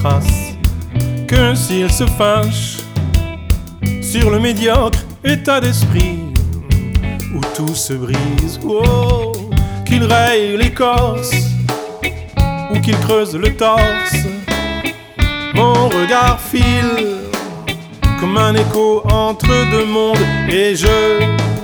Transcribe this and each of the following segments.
trace que s'il se fâche sur le médiocre état d'esprit où tout se brise, oh, qu'il raye l'écorce ou qu'il creuse le torse, mon regard file comme un écho entre deux mondes et je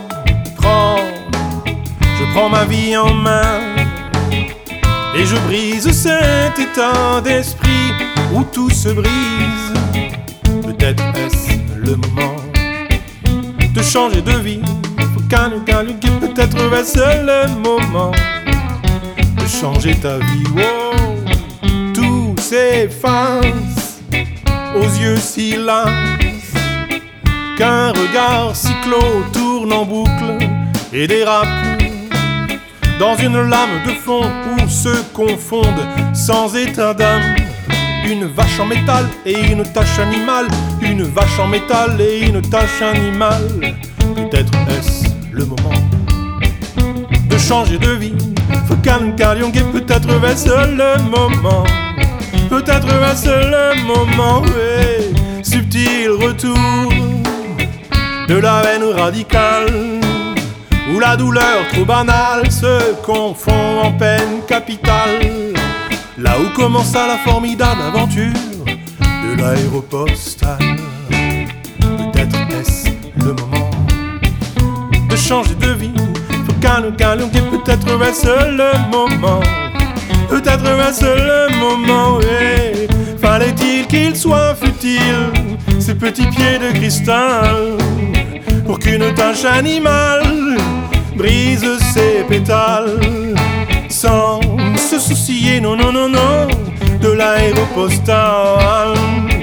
prends ma vie en main et je brise cet état d'esprit où tout se brise. Peut-être est-ce le moment de changer de vie, peut-être est-ce le moment de changer ta vie. Oh, tout s'efface aux yeux si lasses qu'un regard si clos tourne en boucle et dérape dans une lame de fond où se confondent sans état d'âme une vache en métal et une tache animale, une vache en métal et une tache animale. Peut-être est-ce le moment de changer de vie, peut-être est-ce le moment, peut-être est-ce le moment, oui. Subtil retour de la haine radicale où la douleur trop banale se confond en peine capitale. Là où commença la formidable aventure de l'aéropostale. Peut-être est-ce le moment de changer de vie, peut-être est-ce le moment, peut-être est-ce le moment, oui. Fallait-il qu'il soit futile ces petits pieds de cristal pour qu'une tache animale brise ses pétales sans se soucier, non, non, non, non, de l'aéropostale.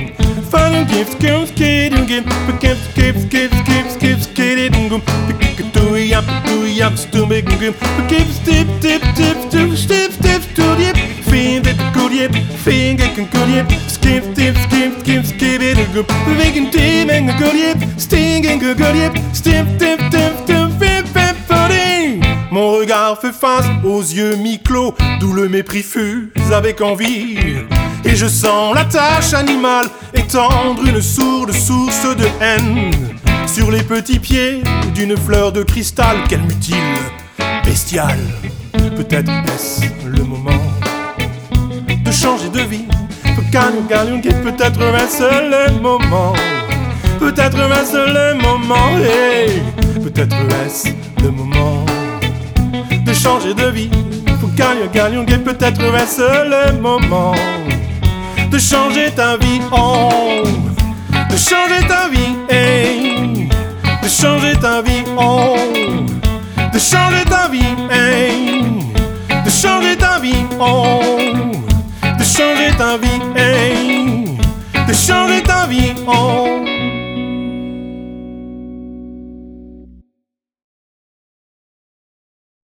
Mon regard fait face aux yeux mi-clos, d'où le mépris fuse avec envie. Et je sens la tache animale étendre une sourde source de haine sur les petits pieds d'une fleur de cristal. Quelle mutile, bestiale. Peut-être est-ce le moment de changer de vie, peut-être est-ce le moment, peut-être est-ce le moment, hey. Peut-être est-ce le moment de changer de vie, peut-être est-ce le moment de changer ta vie, oh, de changer ta vie, hey, de changer ta vie, oh, de changer ta vie, hey, de changer ta vie, oh, de changer ta vie, hey, de changer ta vie, oh.